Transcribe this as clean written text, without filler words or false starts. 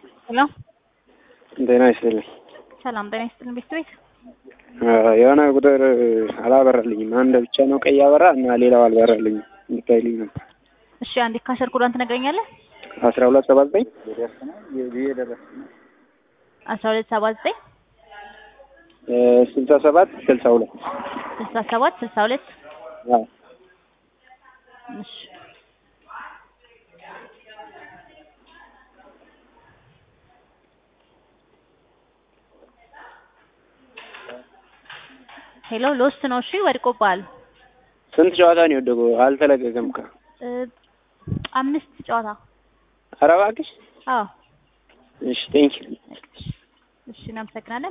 ሄሎ ጤና ይስጥልኝ። ሰላም ጤና ይስጥልኝ። ቤት የሆነ ቁጥር አላበራልኝም። አንድ ብቻ ነው ቀይ አበራ እና ሌላው አልበራልኝም። እንድታይልኝ ነበር። እሺ አንዴ ካሸር ቁራን ትነግረኛለህ? 1279 1279 67 62 67 62 አዎ እሺ ሄሎ ሎስት ነው። እሺ ወድቆባል። ስንት ጨዋታ ነው የወደቀው? አልተለቀቀም እኮ 5 ጨዋታ። ኧረ እባክሽ። አዎ እሺ ቴንኪው። እሺ እናመሰግናለን።